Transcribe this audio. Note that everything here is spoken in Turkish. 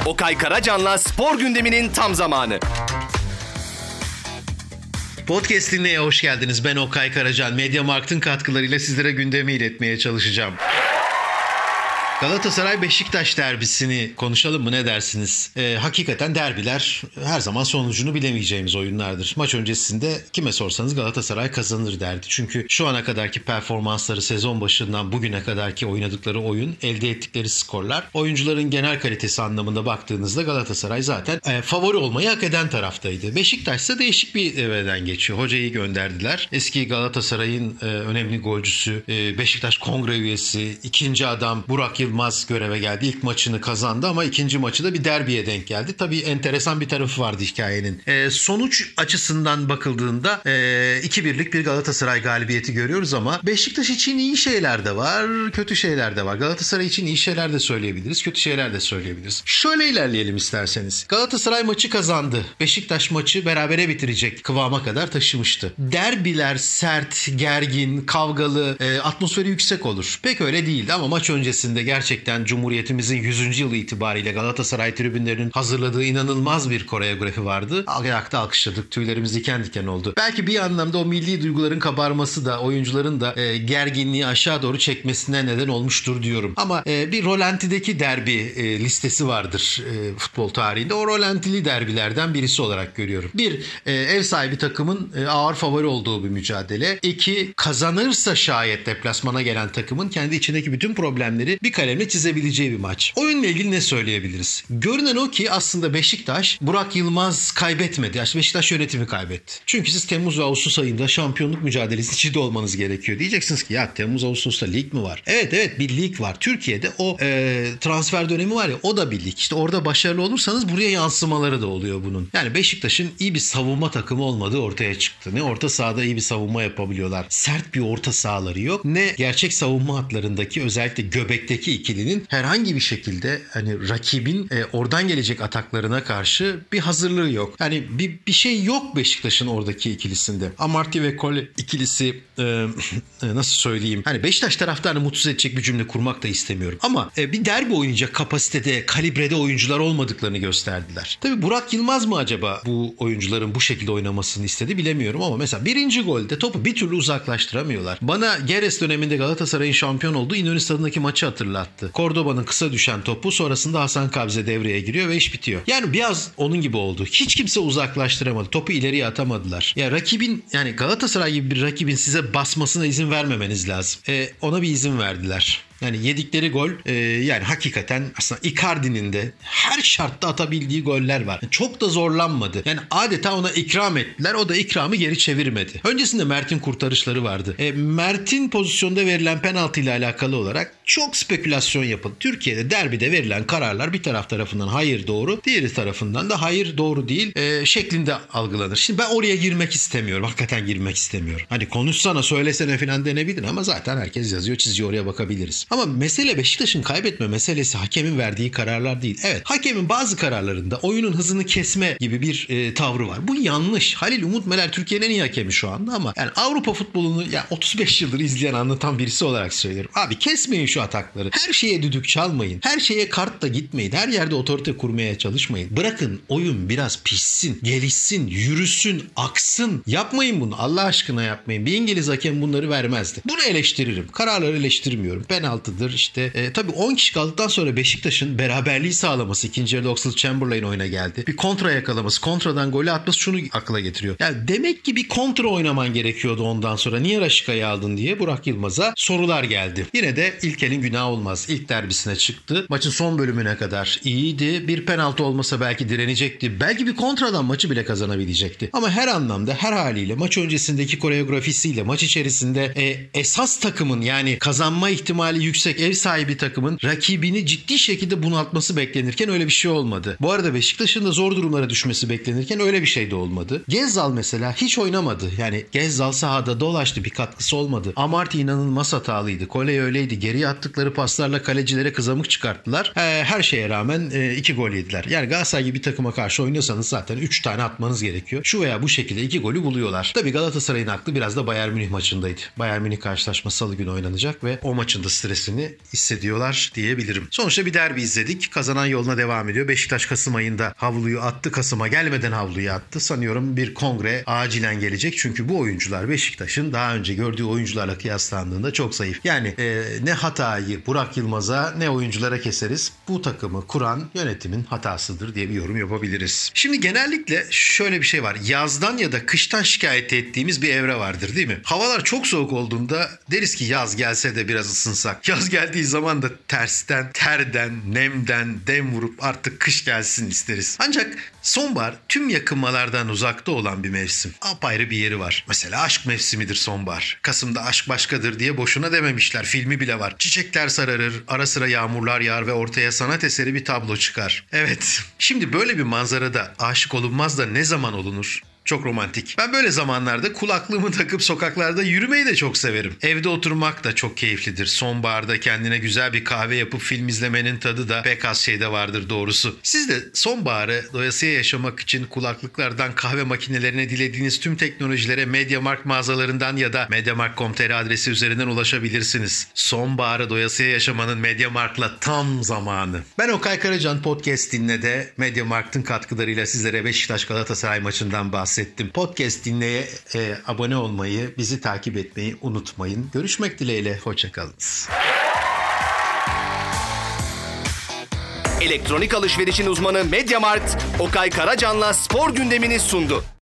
Okay Karacan'la spor gündeminin tam zamanı. Podcast dinleye hoş geldiniz. Ben Okay Karacan. Mediamarkt'ın katkılarıyla sizlere gündemi iletmeye çalışacağım. Galatasaray Beşiktaş derbisini konuşalım mı, ne dersiniz? Hakikaten derbiler her zaman sonucunu bilemeyeceğimiz oyunlardır. Maç öncesinde kime sorsanız Galatasaray kazanır derdi. Çünkü şu ana kadarki performansları, sezon başından bugüne kadarki oynadıkları oyun, elde ettikleri skorlar, oyuncuların genel kalitesi anlamında baktığınızda Galatasaray zaten favori olmayı hak eden taraftaydı. Beşiktaş ise değişik bir evreden geçiyor. Hocayı gönderdiler. Eski Galatasaray'ın önemli golcüsü, Beşiktaş kongre üyesi, ikinci adam Burak Yılmaz göreve geldi. İlk maçını kazandı ama ikinci maçı da bir derbiye denk geldi. Tabii enteresan bir tarafı vardı hikayenin. Sonuç açısından bakıldığında 2-1'lik bir Galatasaray galibiyeti görüyoruz ama Beşiktaş için iyi şeyler de var, kötü şeyler de var. Galatasaray için iyi şeyler de söyleyebiliriz, kötü şeyler de söyleyebiliriz. Şöyle ilerleyelim isterseniz. Galatasaray maçı kazandı. Beşiktaş maçı berabere bitirecek kıvama kadar taşımıştı. Derbiler sert, gergin, kavgalı, atmosferi yüksek olur. Pek öyle değildi ama maç öncesinde gerçekten Cumhuriyetimizin 100. yılı itibariyle Galatasaray tribünlerinin hazırladığı inanılmaz bir koreografi vardı. Ayakta alkışladık, tüylerimiz diken diken oldu. Belki bir anlamda o milli duyguların kabarması da oyuncuların da gerginliği aşağı doğru çekmesine neden olmuştur diyorum. Ama bir rolantideki derbi listesi vardır futbol tarihinde. O rolantili derbilerden birisi olarak görüyorum. Bir, ev sahibi takımın ağır favori olduğu bir mücadele. İki, kazanırsa şayet deplasmana gelen takımın kendi içindeki bütün problemleri bir kalemle çizebileceği bir maç. Oyunla ilgili ne söyleyebiliriz? Görünen o ki aslında Beşiktaş, Burak Yılmaz kaybetmedi. Beşiktaş yönetimi kaybetti. Çünkü siz Temmuz ve Ağustos ayında şampiyonluk mücadelesi içinde olmanız gerekiyor. Diyeceksiniz ki ya Temmuz Ağustos'ta lig mi var? Evet bir lig var. Türkiye'de o transfer dönemi var ya, o da bir lig. İşte orada başarılı olursanız buraya yansımaları da oluyor bunun. Yani Beşiktaş'ın iyi bir savunma takımı olmadığı ortaya çıktı. Ne orta sahada iyi bir savunma yapabiliyorlar. Sert bir orta sahaları yok. Ne gerçek savunma hatlarındaki, özellikle göbekteki ikilinin herhangi bir şekilde hani rakibin oradan gelecek ataklarına karşı bir hazırlığı yok. Yani bir şey yok Beşiktaş'ın oradaki ikilisinde. Amartey ve Kole ikilisi nasıl söyleyeyim? Hani Beşiktaş taraftarını mutsuz edecek bir cümle kurmak da istemiyorum. Ama bir derbi oynayacak kapasitede, kalibrede oyuncular olmadıklarını gösterdiler. Tabii Burak Yılmaz mı acaba bu oyuncuların bu şekilde oynamasını istedi bilemiyorum ama mesela birinci golde topu bir türlü uzaklaştıramıyorlar. Bana Geres döneminde Galatasaray'ın şampiyon olduğu İnönü Stadı'ndaki maçı hatırlattı. Cordoba'nın kısa düşen topu, sonrasında Hasan Kabze devreye giriyor ve iş bitiyor. Yani biraz onun gibi oldu. Hiç kimse uzaklaştıramadı. Topu ileriye atamadılar. Ya rakibin, yani Galatasaray gibi bir rakibin size basmasına izin vermemeniz lazım. Ona bir izin verdiler. Yani yedikleri gol yani hakikaten aslında Icardi'nin de her şartta atabildiği goller var. Çok da zorlanmadı. Yani adeta ona ikram ettiler. O da ikramı geri çevirmedi. Öncesinde Mert'in kurtarışları vardı. Mert'in pozisyonda verilen penaltı ile alakalı olarak çok spekülasyon yapıldı. Türkiye'de derbide verilen kararlar bir tarafından hayır doğru, diğeri tarafından da hayır doğru değil şeklinde algılanır. Şimdi ben oraya girmek istemiyorum. Hakikaten girmek istemiyorum. Hani konuşsana, söylesene falan denebilir ama zaten herkes yazıyor, çiziyor, oraya bakabiliriz. Ama mesele Beşiktaş'ın kaybetme meselesi hakemin verdiği kararlar değil. Evet, hakemin bazı kararlarında oyunun hızını kesme gibi bir tavrı var. Bu yanlış. Halil Umut Meler Türkiye'nin en iyi hakemi şu anda ama yani Avrupa futbolunu 35 yıldır izleyen, anlatan birisi olarak söylüyorum. Abi kesmeyin şu atakları. Her şeye düdük çalmayın. Her şeye kartla gitmeyin. Her yerde otorite kurmaya çalışmayın. Bırakın oyun biraz pişsin, gelişsin, yürüsün, aksın. Yapmayın bunu. Allah aşkına yapmayın. Bir İngiliz hakem bunları vermezdi. Bunu eleştiririm. Kararları eleştirmiyorum. Penaltıdır işte. Tabii 10 kişi kaldıktan sonra Beşiktaş'ın beraberliği sağlaması, ikinci yarıda Oxlade-Chamberlain oyuna geldi. Bir kontra yakalaması, kontradan golü atması şunu akla getiriyor. Yani demek ki bir kontra oynaman gerekiyordu ondan sonra. Niye Raşika'yı aldın diye Burak Yılmaz'a sorular geldi. Yine de İlkel'in günahı olmaz. İlk derbisine çıktı. Maçın son bölümüne kadar iyiydi. Bir penaltı olmasa belki direnecekti. Belki bir kontradan maçı bile kazanabilecekti. Ama her anlamda, her haliyle, maç öncesindeki koreografisiyle, maç içerisinde esas takımın, yani kazanma ihtimali yüksek ev sahibi takımın rakibini ciddi şekilde bunaltması beklenirken öyle bir şey olmadı. Bu arada Beşiktaş'ın da zor durumlara düşmesi beklenirken öyle bir şey de olmadı. Gezzal mesela hiç oynamadı. Yani Gezzal sahada dolaştı, bir katkısı olmadı. Amartey inanılmaz hatalıydı. Kole öyleydi. Geriye attıkları paslarla kalecilere kızamık çıkarttılar. Her şeye rağmen 2 gol yediler. Yani Galatasaray gibi bir takıma karşı oynuyorsanız zaten 3 tane atmanız gerekiyor. Şu veya bu şekilde 2 golü buluyorlar. Tabii Galatasaray'ın aklı biraz da Bayern Münih maçındaydı. Bayern Münih karşılaşması Salı günü oynanacak ve o maçın da stresi stresini hissediyorlar diyebilirim. Sonuçta bir derbi izledik. Kazanan yoluna devam ediyor. Beşiktaş Kasım ayında havluyu attı. Kasım'a gelmeden havluyu attı. Sanıyorum bir kongre acilen gelecek. Çünkü bu oyuncular Beşiktaş'ın daha önce gördüğü oyuncularla kıyaslandığında çok zayıf. Yani ne hatayı Burak Yılmaz'a ne oyunculara keseriz. Bu takımı kuran yönetimin hatasıdır diye bir yorum yapabiliriz. Şimdi genellikle şöyle bir şey var. Yazdan ya da kıştan şikayet ettiğimiz bir evre vardır değil mi? Havalar çok soğuk olduğunda deriz ki yaz gelse de biraz ısınsak. Yaz geldiği zaman da tersten, terden, nemden dem vurup artık kış gelsin isteriz. Ancak sonbahar tüm yakınmalardan uzakta olan bir mevsim. Apayrı bir yeri var. Mesela aşk mevsimidir sonbahar. Kasım'da aşk başkadır diye boşuna dememişler. Filmi bile var. Çiçekler sararır, ara sıra yağmurlar yağar ve ortaya sanat eseri bir tablo çıkar. Evet, şimdi böyle bir manzarada aşık olunmaz da ne zaman olunur? Çok romantik. Ben böyle zamanlarda kulaklığımı takıp sokaklarda yürümeyi de çok severim. Evde oturmak da çok keyiflidir. Sonbaharda kendine güzel bir kahve yapıp film izlemenin tadı da pek az şeyde vardır doğrusu. Siz de sonbaharı doyasıya yaşamak için kulaklıklardan kahve makinelerine dilediğiniz tüm teknolojilere MediaMarkt mağazalarından ya da mediamarkt.com.tr adresi üzerinden ulaşabilirsiniz. Sonbaharı doyasıya yaşamanın MediaMarkt'la tam zamanı. Ben Okay Karacan Podcast Dinle'de MediaMarkt'ın katkılarıyla sizlere Beşiktaş Galatasaray maçından bahsettim. Podcast Dinle'ye abone olmayı, bizi takip etmeyi unutmayın. Görüşmek dileğiyle, hoşçakalınız. Elektronik alışverişin uzmanı MediaMarkt, Okay Karacan'la spor gündemini sundu.